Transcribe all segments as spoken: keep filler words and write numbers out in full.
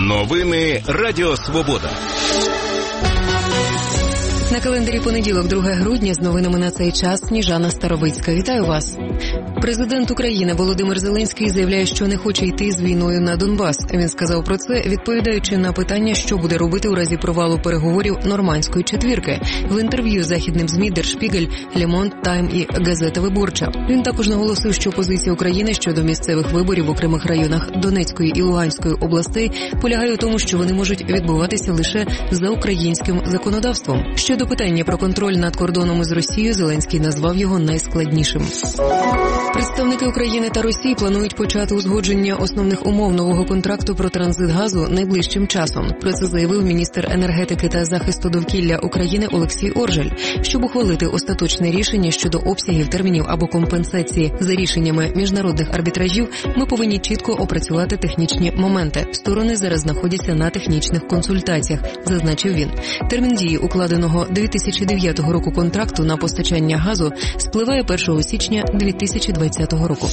Новини Радіо Свобода. На календарі понеділок, друге грудня, з новинами на цей час Сніжана Старовицька. Вітаю вас. Президент України Володимир Зеленський заявляє, що не хоче йти з війною на Донбас. Він сказав про це, відповідаючи на питання, що буде робити у разі провалу переговорів Нормандської четвірки. В інтерв'ю західним ЗМІ Der Spiegel, Le Monde, Time і Газета Виборча. Він також наголосив, що позиція України щодо місцевих виборів в окремих районах Донецької і Луганської областей полягає у тому, що вони можуть відбуватися лише за українським законодавством. Щодо питання про контроль над кордоном із Росією, Зеленський назвав його найскладнішим. Представники України та Росії планують почати узгодження основних умов нового контракту про транзит газу найближчим часом. Про це заявив міністр енергетики та захисту довкілля України Олексій Оржель. Щоб ухвалити остаточне рішення щодо обсягів, термінів або компенсації за рішеннями міжнародних арбітражів, ми повинні чітко опрацювати технічні моменти. Сторони зараз знаходяться на технічних консультаціях, зазначив він. Термін дії укладеного дві тисячі дев'ятого року контракту на постачання газу спливає першого січня дві тисячі двадцятого року.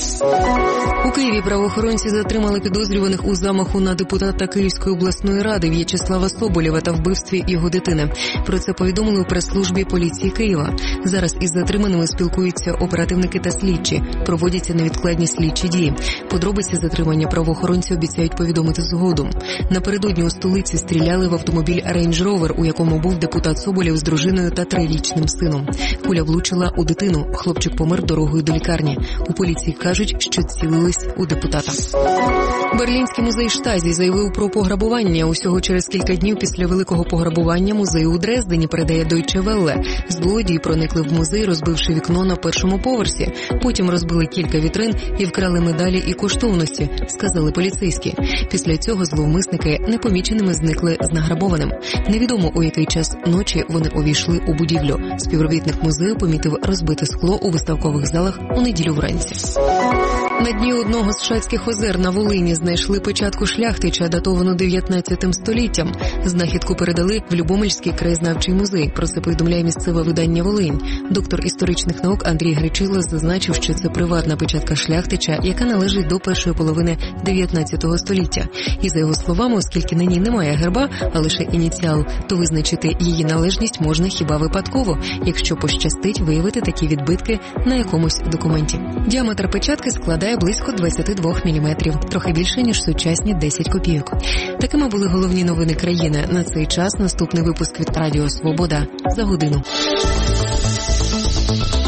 У Києві правоохоронці затримали підозрюваних у замаху на депутата Київської обласної ради В'ячеслава Соболєва та вбивстві його дитини. Про це повідомили у прес-службі поліції Києва. Зараз із затриманими спілкуються оперативники та слідчі. Проводяться невідкладні слідчі дії. Подробиці затримання правоохоронці обіцяють повідомити згодом. Напередодні у столиці стріляли в автомобіль Range Rover, у якому був депутат Соболєв з дружиною та трирічним сином. Куля влучила у дитину. Хлопчик помер дорогою до лікарні. У поліції кажуть, що цілились у депутата. Берлінський музей Штазі заявив про пограбування. Усього через кілька днів після великого пограбування музею у Дрездені, передає Deutsche Welle. Злодії проникли в музей, розбивши вікно на першому поверсі. Потім розбили кілька вітрин і вкрали медалі і коштовності, сказали поліцейські. Після цього зловмисники непоміченими зникли з награбованим. Невідомо, у який час ночі вони увійшли у будівлю. Співробітник музею помітив розбите скло у виставкових залах у неділю вранці. На дні одного з Шацьких озер на Волині знайшли печатку Шляхтича, датовану дев'ятнадцятим століттям. Знахідку передали в Любомльський краєзнавчий музей. Про це повідомляє місцеве видання «Волинь». Доктор історичних наук Андрій Гречило зазначив, що це приватна печатка Шляхтича, яка належить до першої половини дев'ятнадцятого століття. І за його словами, оскільки на ній немає герба, а лише ініціал, то визначити її належність можна хіба випадково, якщо пощастить виявити такі відбитки на якомусь документі. Діаметр печатки складає близько двадцять два міліметрів, трохи більше, ніж сучасні десять копійок. Такими були головні новини країни. На цей час наступний випуск від Радіо Свобода за годину.